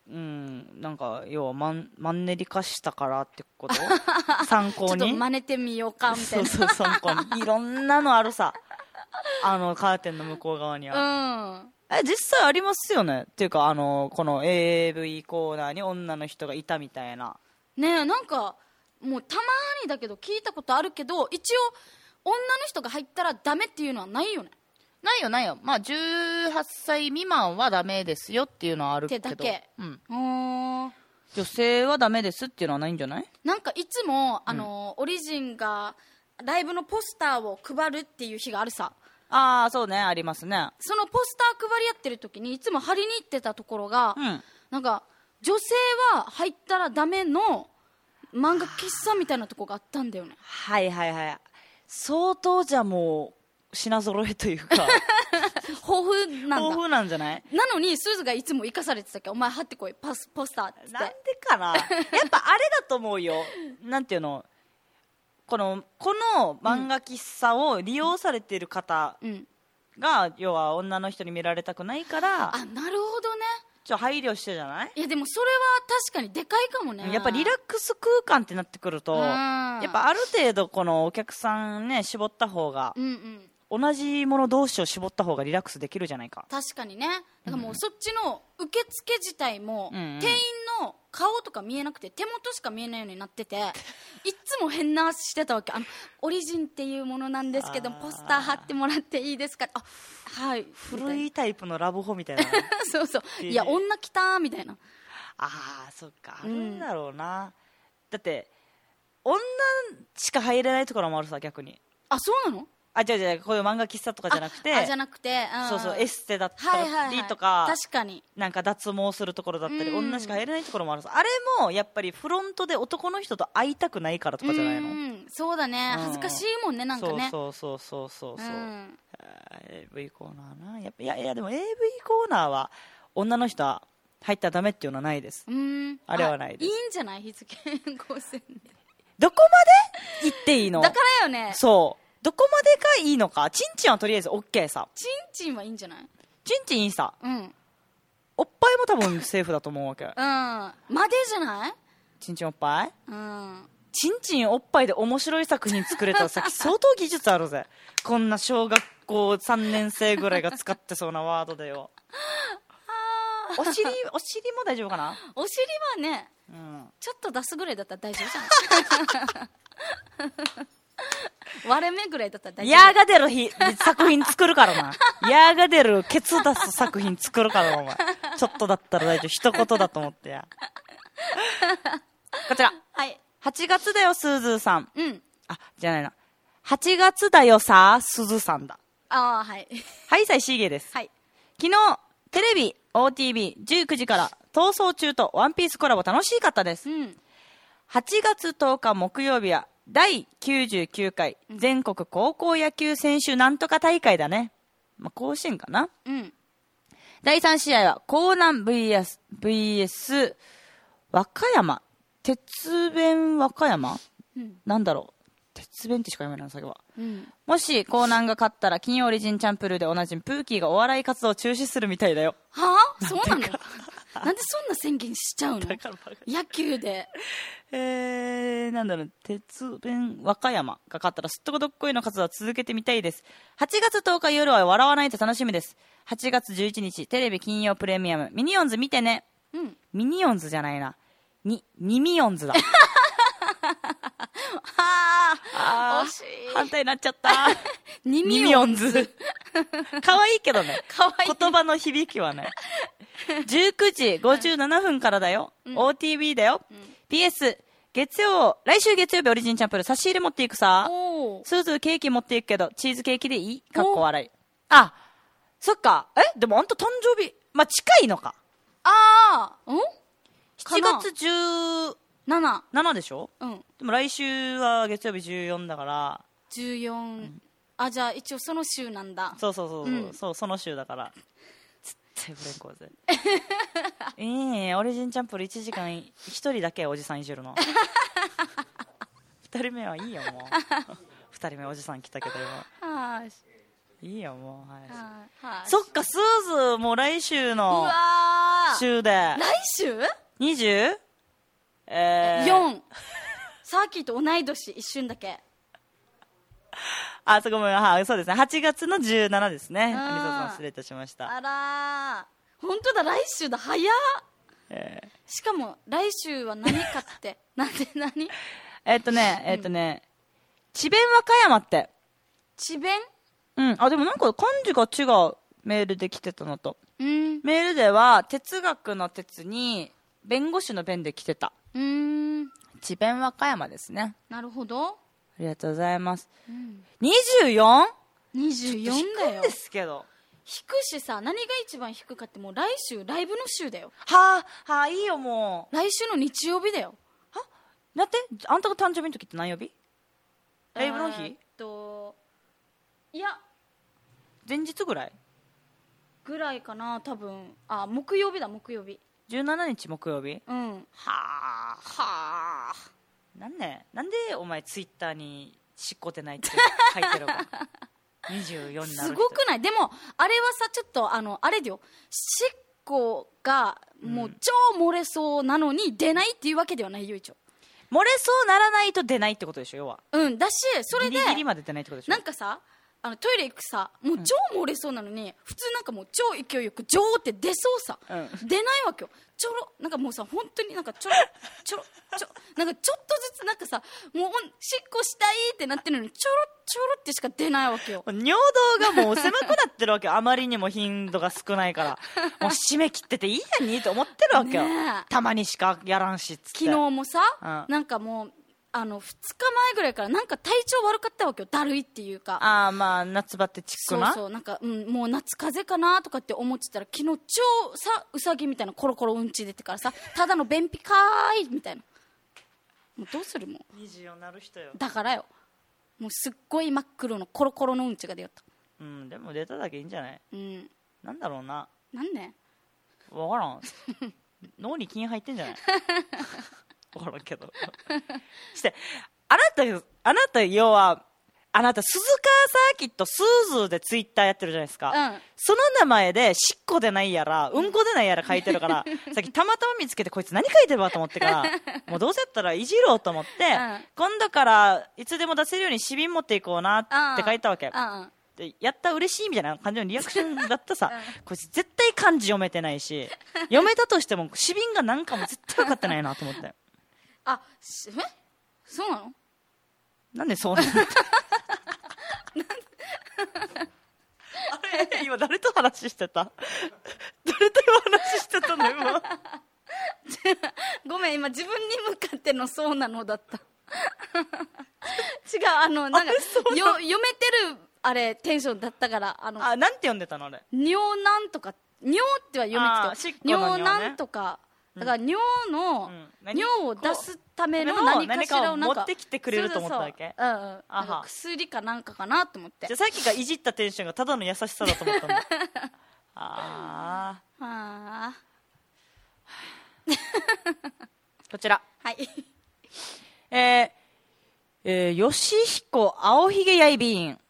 なんか要はマンネリ化したからってこと参考にちょっと真似てみようかみたいな。 そう参考にいろんなのあるさ、カーテンの向こう側には。実際ありますよね。っていうかこの AV コーナーに女の人がいたみたいなねえ、なんかもうたまにだけど聞いたことあるけど、一応女の人が入ったらダメっていうのはないよね。 ないよ。まあ18歳未満はダメですよっていうのはあるけど、 ってだけ。 女性はダメですっていうのはないんじゃない？ なんかいつもオリジンがライブのポスターを配るっていう日があるさ。 ああ、そうね、ありますね。 そのポスター配りやってる時にいつも貼りに行ってたところが、なんか女性は入ったらダメの漫画喫茶みたいなとこがあったんだよね。 はい相当じゃもう品揃えというか豊富なんじゃない？ なのにすずがいつも生かされてたっけ、お前貼ってこいポスターって。 なんでかなやっぱあれだと思うよ。なんていうの、この漫画喫茶を利用されている方が、要は女の人に見られたくないから、 あ、なるほどね。 配慮してじゃない？ いやでもそれは確かにでかいかもね。 やっぱリラックス空間ってなってくると、やっぱある程度このお客さんね絞った方が、同じもの同士を絞った方がリラックスできるじゃないか。 確かにね。だからもうそっちの受付自体も、店員の顔とか見えなくて手元しか見えないようになってていつも変なしてたわけ。オリジンっていうものなんですけどポスター貼ってもらっていいですか。あ、はい。 古いタイプのラブホみたいなそういや女来たみたいな。 ああ、そっか、あるんだろうな。だって女しか入れないところもあるさ、逆に。 あ、そうなの？ 違うこういう漫画喫茶とかじゃなくて、 じゃなくて、 そうエステだったりとか、 確かになんか脱毛するところだったり、女しか入れないところもあるさ。あれもやっぱりフロントで男の人と会いたくないからとかじゃないの？ そうだね、恥ずかしいもんね、なんかね。 そう、AV コーナーな。いやでも AV コーナーは女の人は入ったらダメっていうのはないです。あれはないです。 いいんじゃない？日付合戦でどこまで行っていいの？ だからよね。 そうどこまでがいいのか。チンチンはとりあえず OK さ。 チンチンはいいんじゃない？ チンチンいいさ。おっぱいも多分セーフだと思うわけ。 までじゃない？ チンチンおっぱい？チンチンおっぱいで面白い作品作れたらさ相当技術あるぜ。こんな小学校3年生ぐらいが使ってそうなワードでよ。お尻も大丈夫かな？お尻はね、ちょっと出すぐらいだったら大丈夫じゃない割れ目ぐらいだったら大丈夫。 矢が出る作品作るからな。矢が出るケツ出す作品作るからな、お前。ちょっとだったら大丈夫。一言だと思ってや。こちら。 はい。 8月だよ、スーズーさん。じゃないな。8月だよさ、スズさんだ。 はい。 はい、さいしげです。 はい。 昨日、テレビ、OTV19 時から逃走中とワンピースコラボ楽しかったです。8月10日木曜日は第99回全国高校野球選手なんとか大会だね。甲子園かな。第3試合は江南 VS 和歌山。鉄弁和歌山、なんだろう。鉄弁ってしか読めないの、先は。もし江南が勝ったら金曜オリジンチャンプルーでおなじみプーキーがお笑い活動を中止するみたいだよ。 はあ？そうなの？なんでそんな宣言しちゃうの？野球で。 なんだろう、鉄弁和歌山が勝ったらすっとこどっこいの活動は続けてみたいです。8月10日夜は笑わないと楽しみです。8月11日テレビ金曜プレミアムミニオンズ見てね。ミニオンズじゃないな。ニミオンズだ。惜しい。反対になっちゃった。 ニミオンズ。 可愛いけどね。 可愛い。 言葉の響きはね。19時57分からだよ。OTV だよ。PS、来週月曜日オリジンチャンプル差し入れ持っていくさ。スーズーケーキ持っていくけど、チーズケーキでいい？かっこ笑い。あ、そっか。でもあんた誕生日、近いのか。7月17でしょ？でも来週は月曜日14だから。 14。じゃあ一応その週なんだ。 そう、その週だから。絶対ブレンコーぜ。オリジンチャンプル1時間1人だけおじさんいじるの。2人目はいいよ、もう。2人目おじさん来たけどよ。 いいよもう、はいはい、 そっか、スーズもう来週の週で、 来週 20？ 4サーキーと同い年、一瞬だけ。 あ、そうですね、8月の17ですね。アニサさん失礼いたしました。 あらー、本当だ、来週だ、早っ。しかも来週は何かって何智弁和歌山って。 智弁？ あ、でもなんか漢字が違う。メールで来てたのと。メールでは哲学の哲に弁護士の弁で来てた。智弁和歌山ですね。 なるほど。 ありがとうございます。24？ 24だよ。 ですけど。 引くしさ、何が一番引くかって、もう来週ライブの週だよ。 いいよもう。 来週の日曜日だよ。 だってあんたが誕生日の時って何曜日？ライブの日？ いや前日ぐらいかな、多分。木曜日だ、木曜日。 17日木曜日。 うん。 なんでお前ツイッターにしっこてないって書いてるか24になる人すごくない？でもあれはさ、ちょっとあれだよ、しっこがもう超漏れそうなのに出ないっていうわけではないよ。一応漏れそうならないと出ないってことでしょ、要は。 だし、それでギリギリまで出ないってことでしょ。 なんかさ、トイレ行くさ、もう超漏れそうなのに、普通なんかもう超勢いよくジョーって出そうさ、出ないわけよ。ちょろ、なんかもうさ、本当になんかちょろなんかちょっとずつなんかさ、もうしっこしたいってなってるのにちょろってしか出ないわけよ。 尿道がもう狭くなってるわけよ。あまりにも頻度が少ないからもう締め切ってていいやんにと思ってるわけよ、たまにしかやらんしっつって。 昨日もさ、なんかもう2日前ぐらいからなんか体調悪かったわけよ。だるいっていうか。 まあ夏バテチックな。 そうなんか、もう夏風邪かなとかって思ってたら、昨日超さ、うさぎみたいなコロコロうんち出てからさ、ただの便秘かーいみたいな。もうどうする？もう 24なる人よ。 だからよ、もうすっごい真っ黒のコロコロのうんちが出よった。 でも出ただけいいんじゃない？なんだろうな。 なんで？ 分からん脳に菌入ってんじゃない？分からんけどしてあなた要は鈴鹿サーキットスーズーでツイッターやってるじゃないですか、その名前でしっこでないやらうんこでないやら書いてるからさっきたまたま見つけてこいつ何書いてるわと思ってからもうどうせやったらいじろうと思って、今度からいつでも出せるように紙瓶持っていこうなって書いたわけ、でやった嬉しいみたいな感じのリアクションだったさこいつ絶対漢字読めてないし、読めたとしても紙瓶がなんかも絶対分かってないなと思ってそうなの？ なんでそうなの？あれ今誰と話してた？誰と話してたの今ごめん、今自分に向かってのそうなのだった違う、なんか読めてるあれテンションだったから、 なんて読んでたのあれ？ 尿なんとか、尿っては読めてたよ。尿なんとか、だから尿を出すための何かしらを持ってきてくれると思ったわけ。 薬かなんかかなと思って。 じゃあさっきがいじったテンションがただの優しさだと思ったんだこちら、吉彦青ひげやいびん。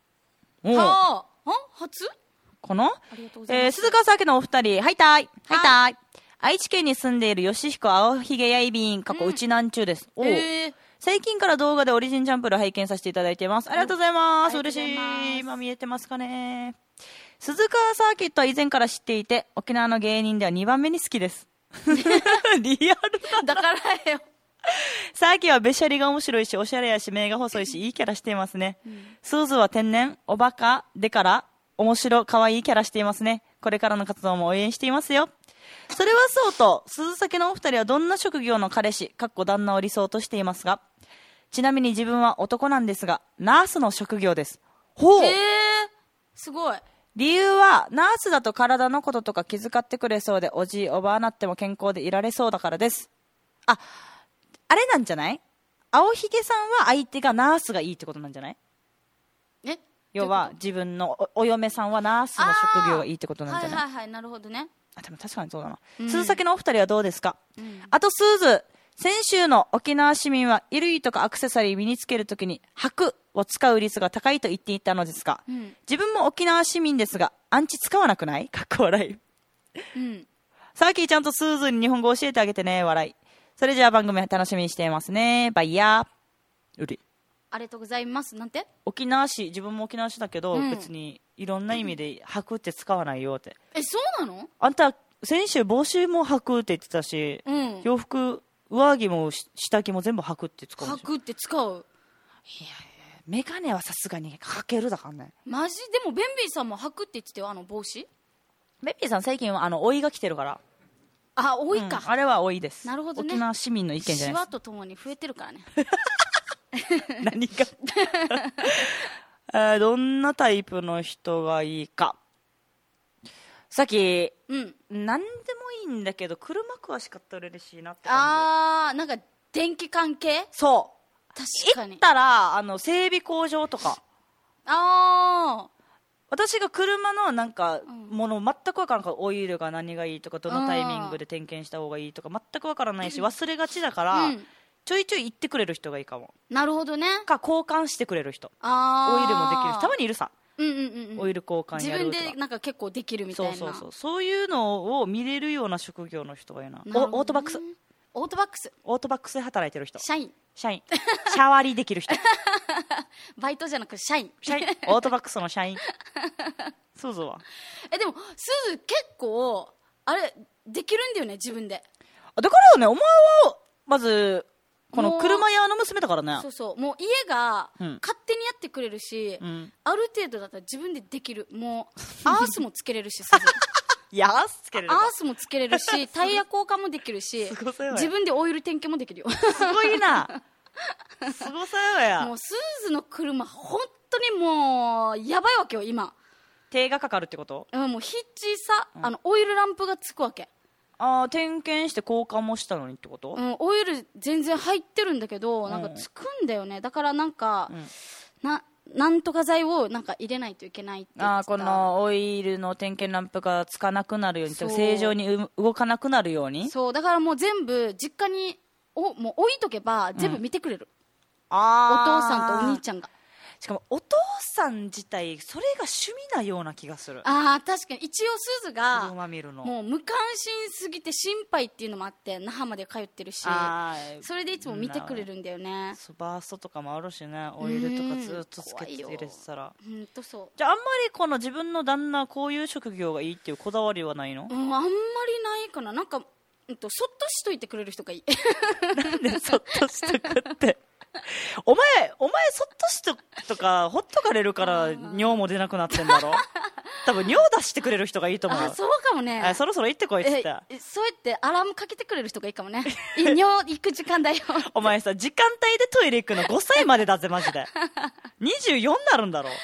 初この、鈴川サーキのお二人、はいたい愛知県に住んでいる吉彦青ひげやいびんうちなんちゅうです。最近から動画でオリジンチャンプル拝見させていただいています。ありがとうございます。嬉しい。今見えてますかね。鈴川サーキットは以前から知っていて、沖縄の芸人では2番目に好きです。リアルだからよ。 サーキはべしゃりが面白いし、おしゃれやし、目が細いし、いいキャラしていますね。スーズは天然、おバカでから面白可愛いキャラしていますね。これからの活動も応援していますよ。それはそうと、鈴先のお二人はどんな職業の彼氏旦那を理想としていますが、ちなみに自分は男なんですがナースの職業です。 すごい。 理由はナースだと体のこととか気遣ってくれそうで、おじいおばあなっても健康でいられそうだからです。あれなんじゃない？青ひげさんは相手がナースがいいってことなんじゃない？要は自分の お嫁さんはナースの職業がいいってことなんじゃない？ なるほどね。 でも確かにそうだな。鈴先のお二人はどうですか？あとスーズ先週の沖縄市民は衣類とかアクセサリー身につけるときに白を使う率が高いと言っていたのですが、自分も沖縄市民ですがアンチ使わなくない？かっこ笑い。さっきちゃんとスーズに日本語教えてあげてね、笑い。それじゃあ番組楽しみにしていますね。バイヤー。うり。 ありがとうございます。なんて？ 沖縄市、自分も沖縄市だけど、別にいろんな意味で白って使わないよって。 そうなの？ あんた先週帽子も履くって言ってたし、洋服上着も下着も全部履くって使う。 履くって使う。 いやメガネはさすがに履けるだからね。 マジ？でもベンビーさんも履くって言ってたよ、帽子。 ベンビーさん最近は老いが来てるから。 老いか、 あれは老いです。 なるほどね。 沖縄市民の意見じゃないです。 シワとともに増えてるからね。 何がどんなタイプの人がいいか。さっき、何でもいいんだけど車詳しかったら嬉しいなって感じ。 なんか電気関係？ そう、 確かに。 行ったら整備工場とか、私が車のなんかもの全く分からんから、オイルが何がいいとかどのタイミングで点検した方がいいとか全く分からないし、忘れがちだから、ちょいちょい言ってくれる人がいいかも。 なるほどね。 か交換してくれる人。オイルもできる人たまにいるさ。オイル交換やるとか自分でなんか結構できるみたいな。 そういうのを見れるような職業の人がいいな。オートバックスで働いてる人。 社員シャワリできる人。 バイトじゃなく社員オートバックスの社員。スーズはでもスーズ結構あれできるんだよね、自分で。 だからよね、お前はまずこの車屋の娘だからね。 そうもう家が勝手にやってくれるし、ある程度だったら自分でできる。もうアースもつけれるし、スーズいや、アースつけれる。 アースもつけれるし、タイヤ交換もできるし、自分でオイル点検もできるよ。 すごいな。すごさよや。 もうスーズの車本当にもうやばいわけよ今。 手がかかるってこと？ もうヒッチさ、オイルランプがつくわけ。 点検して交換もしたのにってこと？ オイル全然入ってるんだけど、なんかつくんだよね。だからなんか、なんとか剤をなんか入れないといけないって言ってた。 このオイルの点検ランプがつかなくなるように、正常に動かなくなるように。 そうだからもう全部実家にもう置いとけば全部見てくれる、お父さんとお兄ちゃんが。 しかもお父さん自体それが趣味なような気がする。 確かに。一応すずが見るのもう無関心すぎて心配っていうのもあって、那覇まで通ってるし、それでいつも見てくれるんだよね。 バーストとかもあるしね、オイルとかずっとつけて入れてたら。 そう。 じゃああんまりこの自分の旦那こういう職業がいいっていうこだわりはないの？ あんまりないかな。なんかそっとしといてくれる人がいい。 なんでそっとしとくってお前そっとしとかほっとかれるから尿も出なくなってんだろ。多分尿出してくれる人がいいと思う。 そうかもね。 そろそろ行ってこいっつって。 そうやってアラームかけてくれる人がいいかもね。尿行く時間だよ。 お前さ、時間帯でトイレ行くの5歳までだぜマジで。24になるんだろ。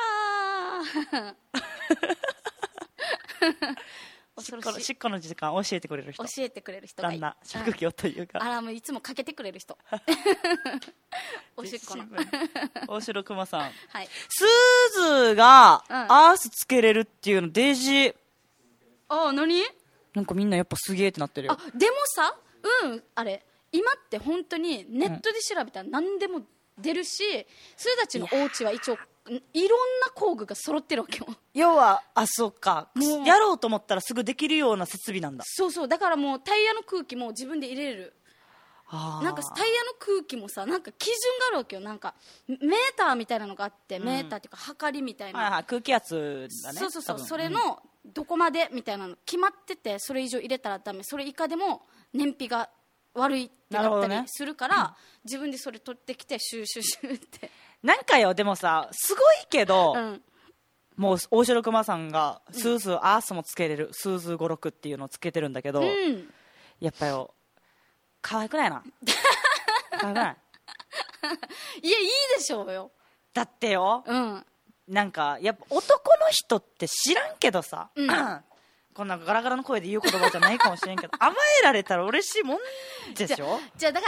しっこの時間教えてくれる人。 教えてくれる人がいい。 旦那、職業というか。 アラームいつもかけてくれる人。おしっこの。 大城熊さん。 はい。 スーズがアースつけれるっていうのデイジー。 何？ なんかみんなやっぱすげーってなってるよ。 でもさ、あれ今って本当にネットで調べたら何でも出るし、スーたちのお家は一応いろんな工具が揃ってるわけよ。 要はそうか、やろうと思ったらすぐできるような設備なんだ。 そうだからもうタイヤの空気も自分で入れれる。なんかタイヤの空気もさ、なんか基準があるわけよ。なんかメーターみたいなのがあって、メーターっていうか測りみたいな、 空気圧だね。 そうそれのどこまでみたいなの決まってて、それ以上入れたらダメ、それ以下でも燃費が悪いってなったりするから、自分でそれ取ってきてシューシューシューってなんかよ。でもさ、すごいけど、もう大城熊さんがスーズーアースもつけれる、スーズー56っていうのをつけてるんだけど、やっぱよ可愛くないな。可愛くない？ いや、いいでしょうよ。 だってよ、なんかやっぱ男の人って知らんけどさ、こんなガラガラの声で言う言葉じゃないかもしれんけど、甘えられたら嬉しいもんでしょ。 じゃあだから、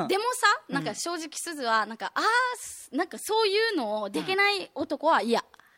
でもさ、なんか正直すずはなんかなんかそういうのをできない男は嫌。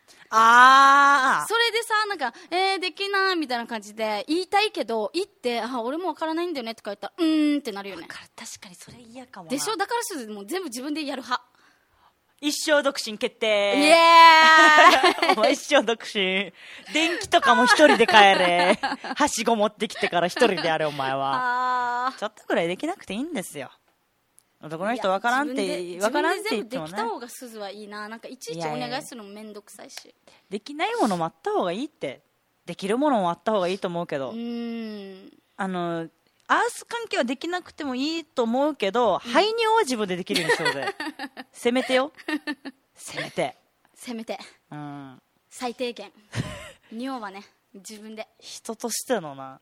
それでさ、なんか、できないみたいな感じで言いたいけど、言って、俺もわからないんだよねとか言ったら、ってなるよね。 確かにそれ嫌かもな。 でしょ？だからもう全部自分でやる派。 一生独身決定。 イエーイお前一生独身。電気とかも一人で帰れ。はしご持ってきてから一人でやれ、お前は。ちょっとくらいできなくていいんですよ。男の人わからんって言ってもね。 自分で全部できた方がすずはいいな。なんかいちいちお願いするのもめんどくさいし。 できないものもあった方がいいって。できるものもあった方がいいと思うけど。アース関係はできなくてもいいと思うけど、排尿は自分でできるようにしようぜ。せめてよ。せめて。 最低限。尿はね、自分で。 人としてのな。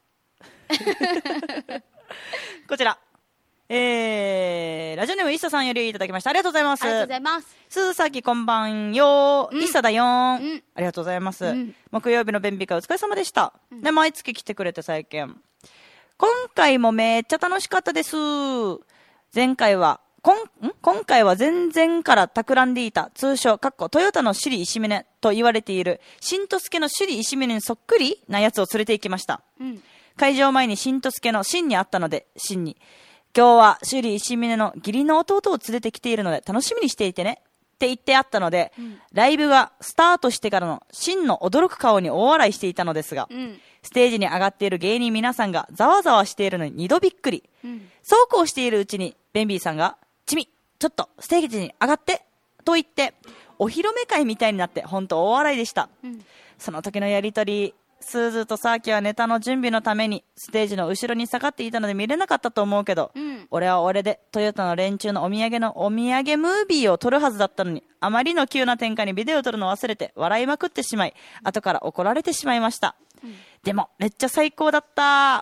こちら。ラジオネームイッサさんよりいただきました。ありがとうございます。 ありがとうございます。 鈴崎こんばんよー。イッサだよー。ありがとうございます。木曜日の便秘会お疲れ様でした。で、毎月来てくれて最近。今回もめっちゃ楽しかったです。今回は前々から企んでいた通称、トヨタの首里石峰と言われている、新とすけの首里石峰にそっくりなやつを連れて行きました。会場前に新とすけの新に会ったので、新に。今日は首里石峰の義理の弟を連れてきているので楽しみにしていてね。って言ってあったので、ライブがスタートしてからの真の驚く顔に大笑いしていたのですが、ステージに上がっている芸人皆さんがざわざわしているのに二度びっくり。そうこうしているうちに、ベンビーさんが、ちょっとステージに上がってと言って、お披露目会みたいになって本当大笑いでした。その時のやりとり、スーズとサーキはネタの準備のためにステージの後ろに下がっていたので見れなかったと思うけど、俺は俺でトヨタの連中のお土産ムービーを撮るはずだったのに、あまりの急な展開にビデオを撮るのを忘れて笑いまくってしまい、後から怒られてしまいました。でもめっちゃ最高だった。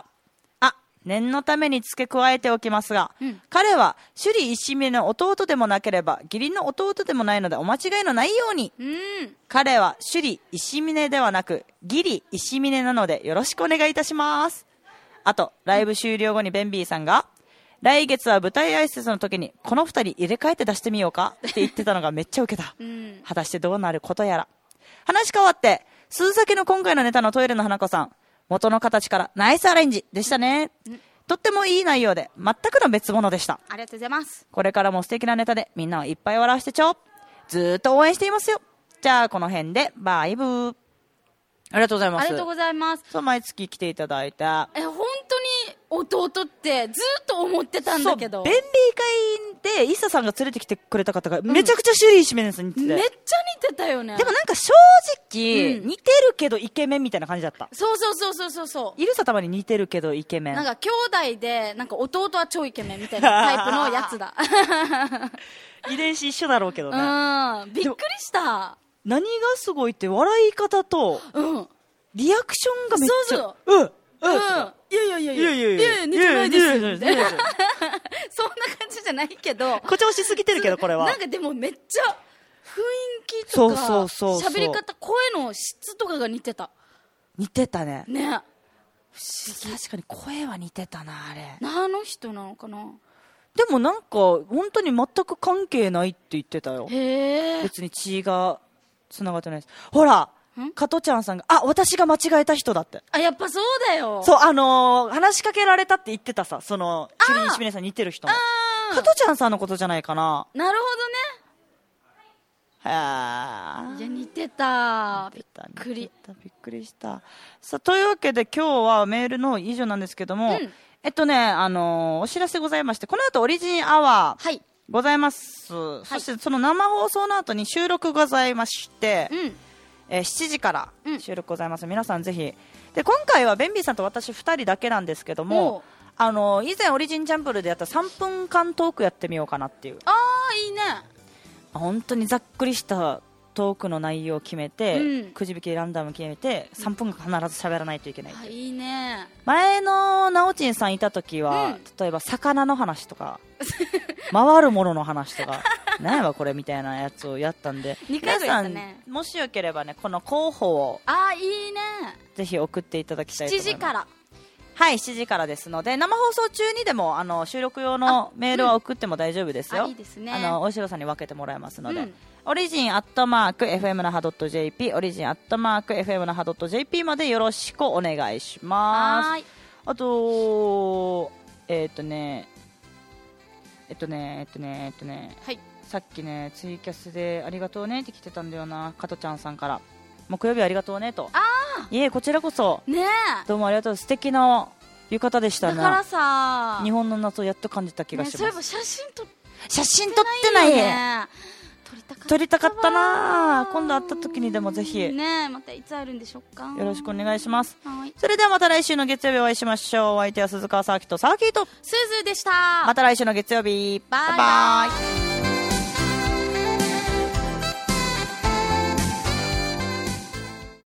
念のために付け加えておきますが、彼は首里石峰の弟でもなければ義理の弟でもないのでお間違いのないように、彼は首里石峰ではなく義理石峰なのでよろしくお願いいたします。あとライブ終了後にベンビーさんが、来月は舞台挨拶の時にこの二人入れ替えて出してみようかって言ってたのがめっちゃウケた。果たしてどうなることやら。話変わって鈴崎の今回のネタのトイレの花子さん、元の形からナイスアレンジでしたね。とってもいい内容で全くの別物でした。 ありがとうございます。 これからも素敵なネタでみんなをいっぱい笑わせてちょ。ずーっと応援していますよ。じゃあこの辺でバイブー。ありがとうございます。 ありがとうございます。 そう、毎月来ていただいた。 本当に弟ってずっと思ってたんだけど。 便利会でイッサさんが連れてきてくれた方がめちゃくちゃ首里石峰さんに似てて、 めっちゃ似てたよね。 でもなんか正直、似てるけどイケメンみたいな感じだった。 そうイルサたまに似てるけどイケメン。 なんか兄弟でなんか弟は超イケメンみたいなタイプのやつだ。 遺伝子一緒だろうけどね。 びっくりした。 何がすごいって笑い方と、リアクションがめっちゃ、いや似てないです。そんな感じじゃないけど、 誇張しすぎてるけどこれは。 なんかでもめっちゃ雰囲気とか喋り方、声の質とかが似てた。 似てたね。 ね。 確かに声は似てたなあれ。 あの人なのかな。 でもなんか本当に全く関係ないって言ってたよ。 へえ。 別に血が繋がってないです。ほら、加トちゃんさんが、私が間違えた人だって。 やっぱそうだよ。 そう、話しかけられたって言ってたさ、その、首里石峰さんに似てる人も。加トちゃんさんのことじゃないかな。 なるほどね。 いや、似てた。びっくりした。さあ、というわけで今日はメールの以上なんですけども、お知らせございまして、この後オリジンアワーございます。そしてその生放送の後に収録ございまして、7時から収録ございます。皆さんぜひ。で、今回はベンビーさんと私2人だけなんですけども、以前オリジンチャンプルでやった3分間トークやってみようかなっていう。 いいね。 本当にざっくりしたトークの内容を決めて、くじ引きランダム決めて3分間必ず喋らないといけない。 いいね。 前のなおちんさんいた時は、例えば魚の話とか回るものの話とか何やわこれみたいなやつをやったんで、 皆さんもしよければね、この候補をいいね、 ぜひ送っていただきたいと思います。 7時からはい、7時からですので、生放送中にでも収録用のメールは送っても大丈夫ですよ。 いいですね。 おしろさんに分けてもらえますので、オリジン@fm 那覇 .jp、オリジン@fm 那覇 .jp までよろしくお願いします。はい。あと、はい。さっきね、ツイキャスでありがとうねって来てたんだよな、加トちゃんさんから。木曜日ありがとうねと。いえ、こちらこそ。 ねえ。 どうもありがとう。素敵な浴衣でしたね。 だからさ、 日本の夏をやっと感じた気がします。 そういえば写真撮ってないね。 撮りたかったな。今度会った時にでもぜひ。 ねえ、またいつ会えるんでしょうか。 よろしくお願いします。 はい。 それではまた来週の月曜日お会いしましょう。お相手は鈴川サーキとサーキーとスーズーでした。 また来週の月曜日。 バイバイ。